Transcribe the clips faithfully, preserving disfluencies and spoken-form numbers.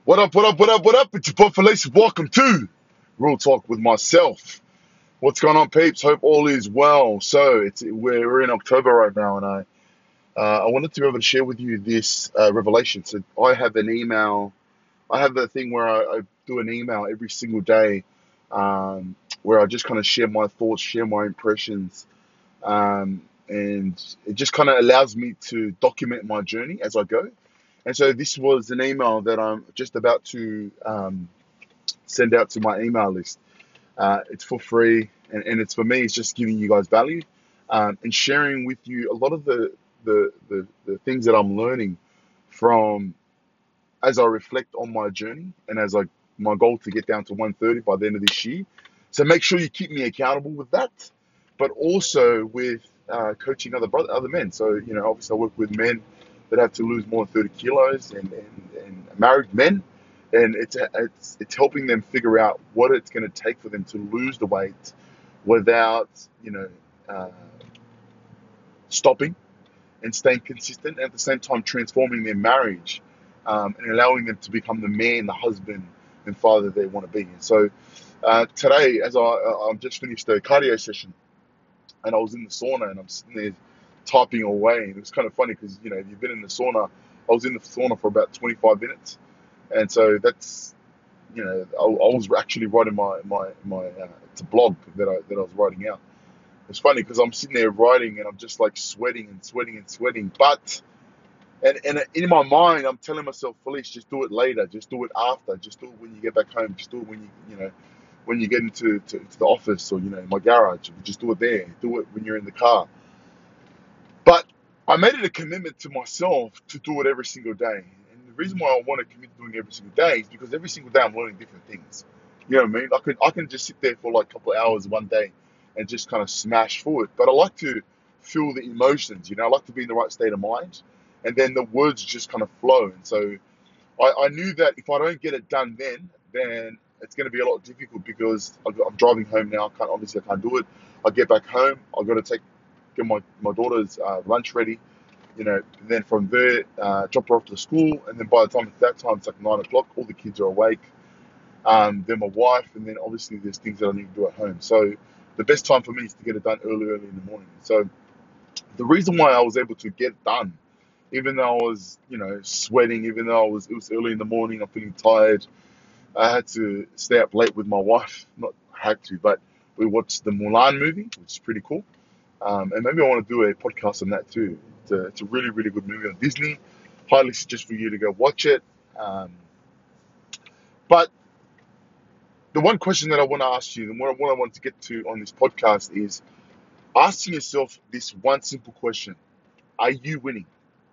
What up, what up, what up, what up? It's your boy Felice. Welcome to Real Talk with myself. What's going on, peeps? Hope all is well. So it's we're, we're in October right now, and I uh, I wanted to be able to share with you this uh, revelation. So I have an email. I have that thing where I, I do an email every single day, um, where I just kind of share my thoughts, share my impressions, um, and it just kind of allows me to document my journey as I go. And so this was an email that I'm just about to um, send out to my email list. Uh, it's for free, and, and it's for me. It's just giving you guys value, um, and sharing with you a lot of the, the the the things that I'm learning from as I reflect on my journey, and as I my goal to get down to one thirty by the end of this year. So make sure you keep me accountable with that, but also with uh, coaching other brother, other men. So you know, obviously, I work with men that have to lose more than thirty kilos, and, and, and married men, and it's it's it's helping them figure out what it's going to take for them to lose the weight without you know uh, stopping and staying consistent, and at the same time transforming their marriage, um, and allowing them to become the man, the husband, and father they want to be. And so uh, today, as I I- I've just finished a cardio session, and I was in the sauna, and I'm sitting there typing away, and it was kind of funny because you know if you've been in the sauna, I was in the sauna for about twenty-five minutes, and so that's you know I, I was actually writing my my my uh, it's a blog that I that I was writing out. It's funny because I'm sitting there writing, and I'm just like sweating and sweating and sweating, but and and in my mind, I'm telling myself, Felice, just do it later, just do it after, just do it when you get back home, just do it when you you know when you get into to, to the office, or you know my garage, just do it there, do it when you're in the car. But I made it a commitment to myself to do it every single day. And the reason why I want to commit to doing it every single day is because every single day I'm learning different things. You know what I mean? I can I can just sit there for like a couple of hours one day and just kind of smash forward. But I like to feel the emotions, you know, I like to be in the right state of mind. And then the words just kind of flow. And so I, I knew that if I don't get it done then, then it's going to be a lot difficult because I've got- I'm driving home now. I can't, obviously, I can't do it. I get back home. I've got to take get my, my daughter's uh, lunch ready, you know, then from there, uh, drop her off to school. And then by the time it's that time, it's like nine o'clock, all the kids are awake. Um, then my wife, and then obviously there's things that I need to do at home. So the best time for me is to get it done early, early in the morning. So the reason why I was able to get it done, even though I was, you know, sweating, even though I was, it was early in the morning, I'm feeling tired. I had to stay up late with my wife. Not had to, but we watched the Mulan movie, which is pretty cool. Um, and maybe I want to do a podcast on that too. It's a, it's a really, really good movie on Disney. Highly suggest for you to go watch it. Um, but the one question that I want to ask you, and what I, what I want to get to on this podcast is asking yourself this one simple question: Are you winning?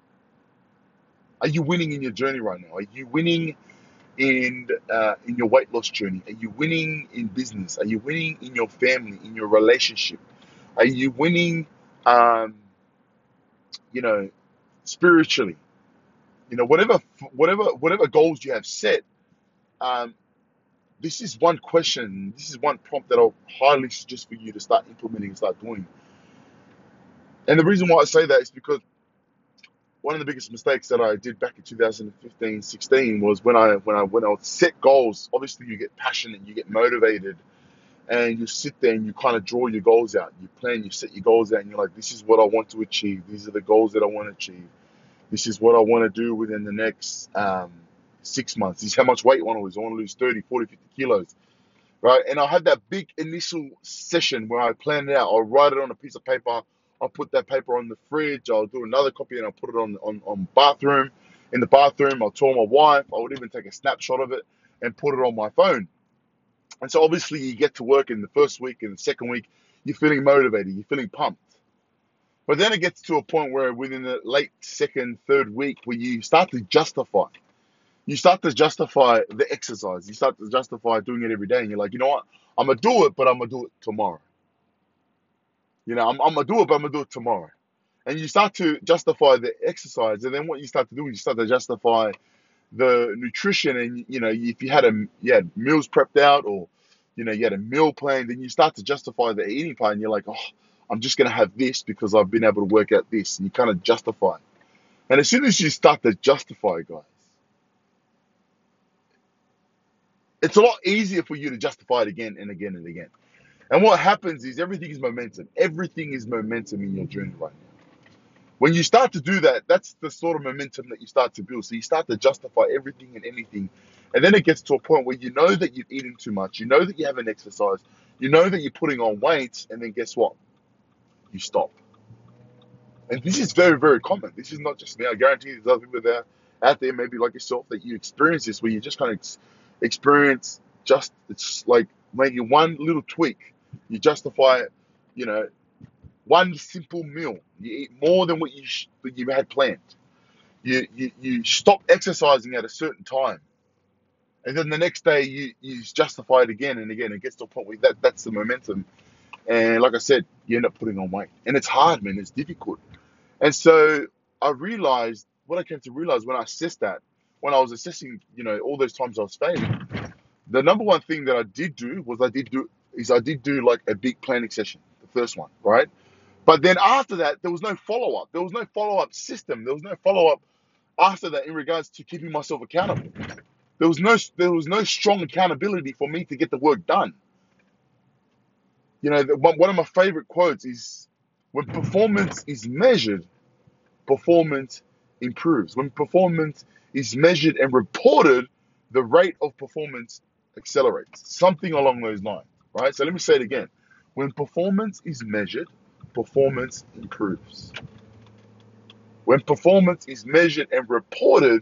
Are you winning in your journey right now? Are you winning in uh, in your weight loss journey? Are you winning in business? Are you winning in your family, in your relationship? Are you winning, um, you know, spiritually? You know, whatever, whatever, whatever goals you have set. Um, this is one question. This is one prompt that I'll highly suggest for you to start implementing and start doing. And the reason why I say that is because one of the biggest mistakes that I did back in two thousand fifteen, sixteen was when I when I when I would set goals. Obviously, you get passionate, you get motivated, and you sit there and you kind of draw your goals out. You plan, you set your goals out, and you're like, this is what I want to achieve. These are the goals that I want to achieve. This is what I want to do within the next um, six months. This is how much weight I want to lose. I want to lose thirty, forty, fifty kilos, right? And I had that big initial session where I plan it out. I'll write it on a piece of paper. I'll put that paper on the fridge. I'll do another copy and I'll put it on on, on bathroom. In the bathroom, I'll tell my wife. I would even take a snapshot of it and put it on my phone. And so obviously you get to work in the first week and the second week, you're feeling motivated, you're feeling pumped. But then it gets to a point where within the late second, third week, where you start to justify. You start to justify the exercise. You start to justify doing it every day. And you're like, you know what? I'm going to do it, but I'm going to do it tomorrow. You know, I'm, I'm going to do it, but I'm going to do it tomorrow. And you start to justify the exercise. And then what you start to do is you start to justify the nutrition. And, you know, if you had a you had meals prepped out, or, you know, you had a meal plan, then you start to justify the eating plan. And you're like, oh, I'm just going to have this because I've been able to work out this. And you kind of justify. And as soon as you start to justify, guys, it's a lot easier for you to justify it again and again and again. And what happens is everything is momentum. Everything is momentum in your journey right now. When you start to do that, that's the sort of momentum that you start to build. So you start to justify everything and anything. And then it gets to a point where you know that you've eaten too much. You know that you haven't exercised. You know that you're putting on weight. And then guess what? You stop. And this is very, very common. This is not just me. I guarantee there's other people there out there, maybe like yourself, that you experience this, where you just kind of ex- experience just, it's like making one little tweak. You justify, you know, one simple meal. You eat more than what you sh- that you had planned. You, you you stop exercising at a certain time, and then the next day you you justify it again and again. It gets to a point where that that's the momentum, and like I said, you end up putting on weight, and it's hard, man. It's difficult. And so I realized what I came to realize when I assessed that, when I was assessing, you know, all those times I was failing, the number one thing that I did do was I did do is I did do like a big planning session, the first one, right? But then after that, there was no follow up. There was no follow up system. There was no follow up after that in regards to keeping myself accountable. There was no there was no strong accountability for me to get the work done. You know, the, one one of my favorite quotes is, "When performance is measured, performance improves. When performance is measured and reported, the rate of performance accelerates." Something along those lines, right? So let me say it again. When performance is measured, performance improves. When performance is measured and reported,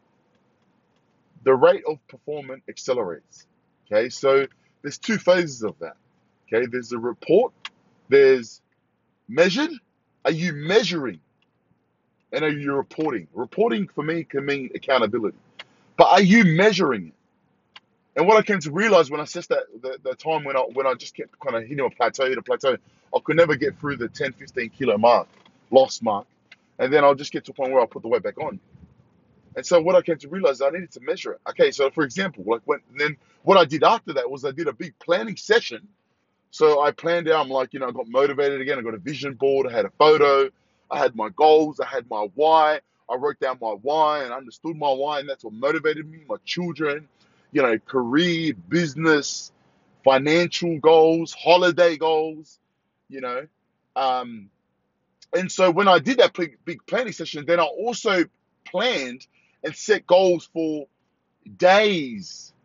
the rate of performance accelerates. Okay, so there's two phases of that. Okay, there's the report, there's measured. Are you measuring? And are you reporting? Reporting for me can mean accountability. But are you measuring it? And what I came to realize when I assessed that the, the time when I when I just kept kind of hitting a plateau, hit a plateau, I could never get through the ten, fifteen kilo mark, loss mark. And then I'll just get to a point where I'll put the weight back on. And so what I came to realize is I needed to measure it. Okay, so for example, like when then what I did after that was I did a big planning session. So I planned out, I'm like, you know, I got motivated again. I got a vision board, I had a photo, I had my goals, I had my why. I wrote down my why and understood my why, and that's what motivated me, my children, you know, career, business, financial goals, holiday goals, you know. Um, and so when I did that big, big planning session, then I also planned and set goals for days.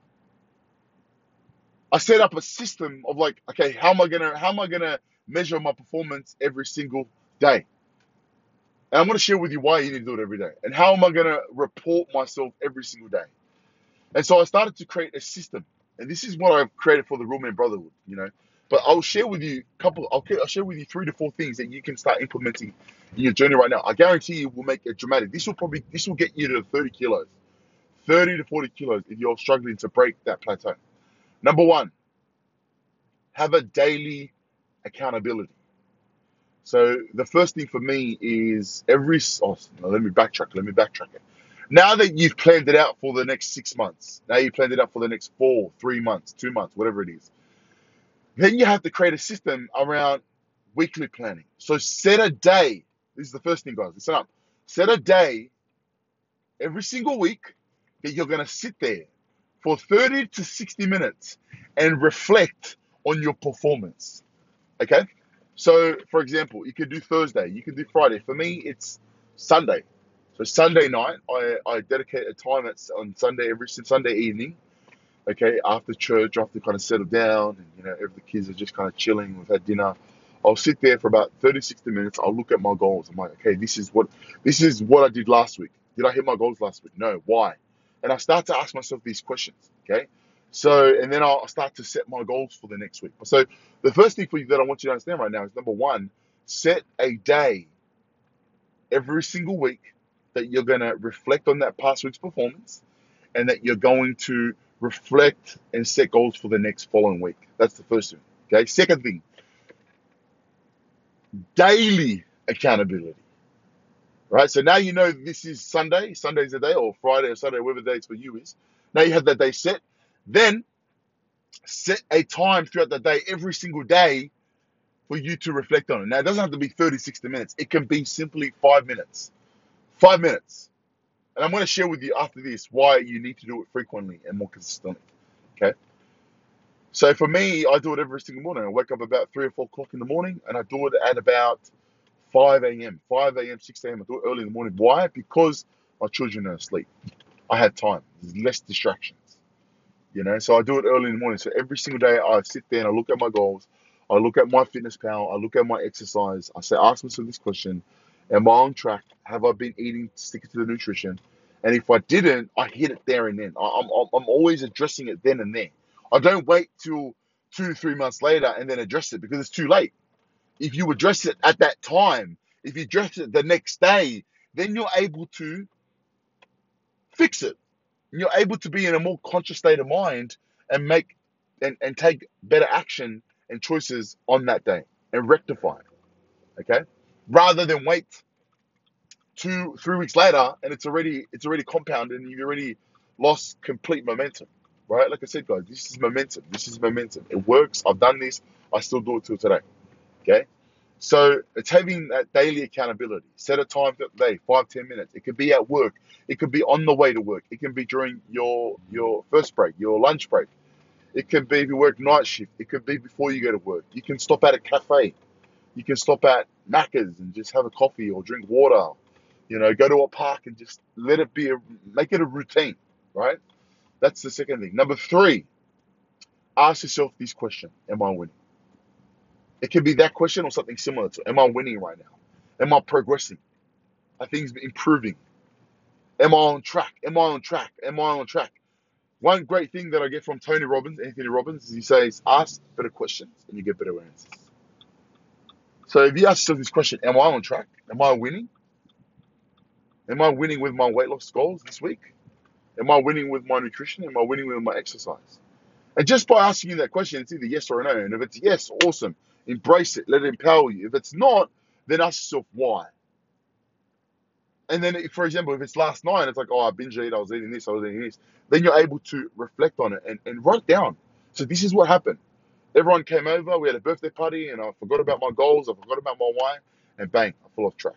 I set up a system of like, okay, how am I gonna how am I gonna measure my performance every single day? And I'm gonna share with you why you need to do it every day, and how am I gonna report myself every single day. And so I started to create a system, and this is what I've created for the Real Men Brotherhood, you know. But I'll share with you a couple. I'll, I'll share with you three to four things that you can start implementing in your journey right now. I guarantee you will make it dramatic. This will probably this will get you to thirty kilos, thirty to forty kilos if you're struggling to break that plateau. Number one, have a daily accountability. So the first thing for me is every. Oh, no, let me backtrack. Let me backtrack it. Now that you've planned it out for the next six months, now you've planned it out for the next four, three months, two months, whatever it is, then you have to create a system around weekly planning. So set a day. This is the first thing, guys. Listen up. Set a day every single week that you're going to sit there for thirty to sixty minutes and reflect on your performance. Okay? So, for example, you could do Thursday, you could do Friday. For me, it's Sunday. So Sunday night, I, I dedicate a time at, on Sunday, every Sunday evening, okay, after church, after kind of settle down, and, you know, every the kids are just kind of chilling, we've had dinner. I'll sit there for about thirty, sixty minutes. I'll look at my goals. I'm like, okay, this is what this is what I did last week. Did I hit my goals last week? No. Why? And I start to ask myself these questions, okay? So, and then I'll start to set my goals for the next week. So the first thing for you that I want you to understand right now is, number one, set a day every single week that you're going to reflect on that past week's performance, and that you're going to reflect and set goals for the next following week. That's the first thing. Okay. Second thing, daily accountability. Right. So now you know this is Sunday. Sunday's a day, or Friday or Saturday, whatever the day for you is. Now you have that day set. Then set a time throughout the day, every single day, for you to reflect on it. Now it doesn't have to be thirty, sixty minutes. It can be simply five minutes. Five minutes. And I'm going to share with you after this why you need to do it frequently and more consistently. Okay. So for me, I do it every single morning. I wake up about three or four o'clock in the morning, and I do it at about five a m, five a m, six a m. I do it early in the morning. Why? Because my children are asleep. I have time. There's less distractions. You know, so I do it early in the morning. So every single day, I sit there and I look at my goals. I look at my fitness pal. I look at my exercise. I say, ask myself this question: am I on track? Have I been eating, sticking to the nutrition? And if I didn't, I hit it there and then. I- I'm, I'm, I'm always addressing it then and there. I don't wait till two, three months later and then address it because it's too late. If you address it at that time, if you address it the next day, then you're able to fix it. You're able to be in a more conscious state of mind and make and, and take better action and choices on that day and rectify it. Okay. Rather than wait two, three weeks later and it's already it's already compounded and you've already lost complete momentum. Right? Like I said, guys, this is momentum. This is momentum. It works. I've done this. I still do it till today. Okay. So it's having that daily accountability. Set a time for the day, five, ten minutes. It could be at work. It could be on the way to work. It can be during your your first break, your lunch break. It could be if you work night shift. It could be before you go to work. You can stop at a cafe. You can stop at Macca's and just have a coffee or drink water. You know, go to a park and just let it be a make it a routine, right? That's the second thing. Number three, ask yourself this question: am I winning? It could be that question or something similar to: am I winning right now? Am I progressing? Are things improving? Am I on track? Am I on track? Am I on track? One great thing that I get from Tony Robbins, Anthony Robbins, is he says, ask better questions and you get better answers. So if you ask yourself this question: am I on track? Am I winning? Am I winning with my weight loss goals this week? Am I winning with my nutrition? Am I winning with my exercise? And just by asking you that question, it's either yes or no. And if it's yes, awesome. Embrace it. Let it empower you. If it's not, then ask yourself why. And then, if, for example, if it's last night, it's like, oh, I binge ate, I was eating this, I was eating this. Then you're able to reflect on it and, and write down. So this is what happened. Everyone came over, we had a birthday party, and I forgot about my goals, I forgot about my why, and bang, I fell off track.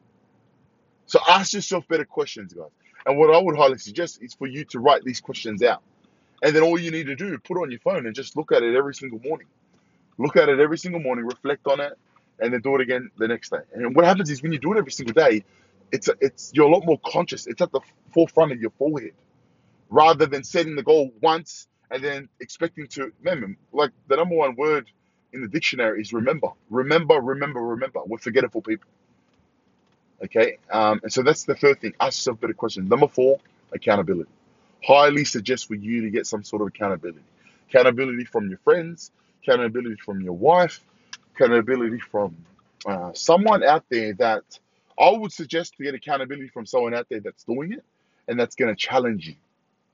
So ask yourself better questions, guys. And what I would highly suggest is for you to write these questions out. And then all you need to do, put it on your phone and just look at it every single morning. Look at it every single morning, reflect on it, and then do it again the next day. And what happens is when you do it every single day, it's a, it's you're a lot more conscious. It's at the forefront of your forehead, rather than setting the goal once and then expecting to remember. Like the number one word in the dictionary is remember, remember, remember, remember. We're forgetful people. Okay, um, and so that's the third thing. Ask yourself better questions. Number four, accountability. Highly suggest for you to get some sort of accountability. Accountability from your friends, accountability from your wife, accountability from uh, someone out there that I would suggest to get accountability from someone out there that's doing it and that's going to challenge you.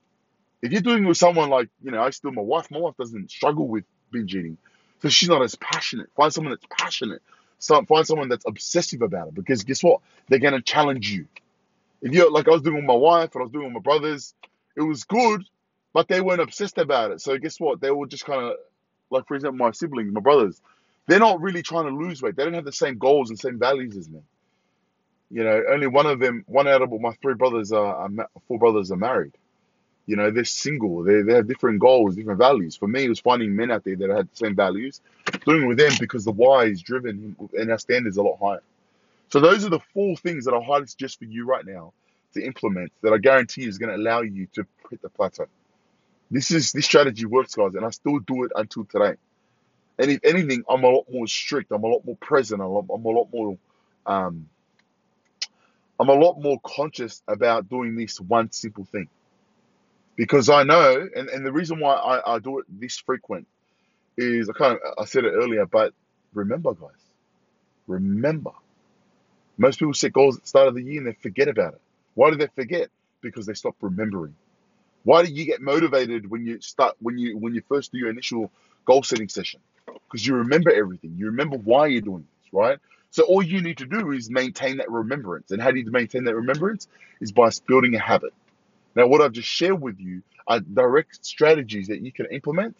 If you're doing it with someone like, you know, I still, my wife, my wife doesn't struggle with binge eating. So she's not as passionate. Find someone that's passionate. So find someone that's obsessive about it because guess what? They're going to challenge you. If you're like I was doing with my wife and I was doing with my brothers, it was good, but they weren't obsessed about it. So guess what? They were just kind of like, for example, my siblings, my brothers, they're not really trying to lose weight. They don't have the same goals and same values as me. You know, only one of them, one out of my three brothers are, are ma- four brothers are married. You know, they're single. They they have different goals, different values. For me, it was finding men out there that had the same values, doing it with them because the why is driven and our standards are a lot higher. So those are the four things that I highly suggest for you right now to implement that I guarantee is going to allow you to hit the plateau. This is this strategy works, guys, and I still do it until today. And if anything, I'm a lot more strict. I'm a lot more present. I'm a lot, I'm a lot more, um, I'm a lot more conscious about doing this one simple thing because I know, and, and the reason why I, I do it this frequent is I kind of I said it earlier, but remember, guys, remember. Most people set goals at the start of the year and they forget about it. Why do they forget? Because they stop remembering. Why do you get motivated when you start when you when you first do your initial goal setting session? Because you remember everything. You remember why you're doing this, right? So all you need to do is maintain that remembrance. And how do you maintain that remembrance? Is by building a habit. Now, what I've just shared with you are direct strategies that you can implement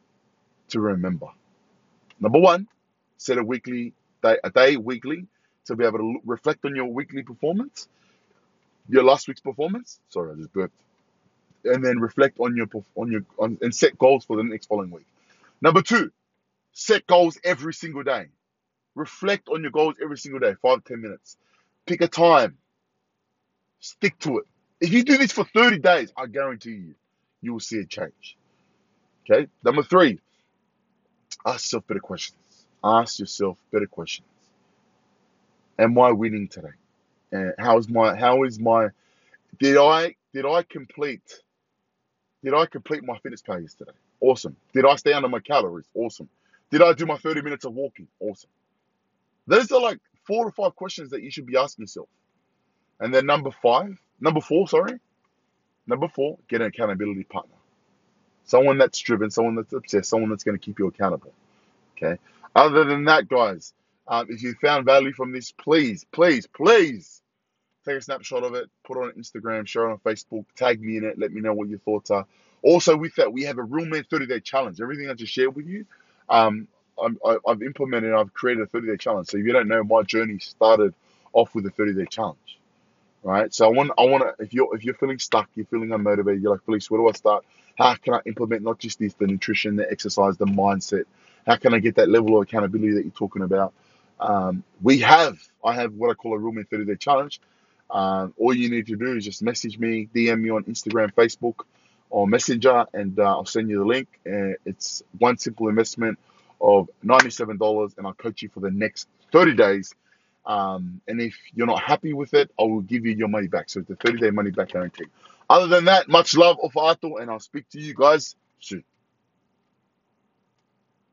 to remember. Number one, set a weekly day, a day weekly to be able to look, reflect on your weekly performance, your last week's performance. Sorry, I just burped. and then reflect on your on your on, and set goals for the next following week. Number two, set goals every single day. Reflect on your goals every single day, five ten minutes. Pick a time, stick to it. If you do this for thirty days, I guarantee you, you will see a change. Okay. Number three, ask yourself better questions. Ask yourself better questions. Am I winning today? And how is my how is my did I did I complete did I complete my fitness pages today? Awesome. Did I stay under my calories? Awesome. Did I do my thirty minutes of walking? Awesome. Those are like four or five questions that you should be asking yourself. And then number five, number four, sorry, number four, get an accountability partner. Someone that's driven, someone that's obsessed, someone that's going to keep you accountable. Okay. Other than that, guys, um, if you found value from this, please, please, please take a snapshot of it, put it on Instagram, share it on Facebook, tag me in it, let me know what your thoughts are. Also, with that, we have a Real Men thirty day challenge. Everything I just shared with you, um, I'm, I- I've implemented, I've created a thirty day challenge. So if you don't know, my journey started off with a thirty day challenge. Right. So I want, I want to, if you're, if you're feeling stuck, you're feeling unmotivated, you're like, Felice, where do I start? How can I implement not just this, the nutrition, the exercise, the mindset? How can I get that level of accountability that you're talking about? Um, we have, I have what I call a Real Men thirty day challenge. Um, all you need to do is just message me, D M me on Instagram, Facebook, or Messenger, and uh, I'll send you the link. Uh, it's one simple investment of ninety-seven dollars, and I'll coach you for the next thirty days. Um, and if you're not happy with it, I will give you your money back. So it's a thirty day money back guarantee. Other than that, much love of Ato, and I'll speak to you guys soon.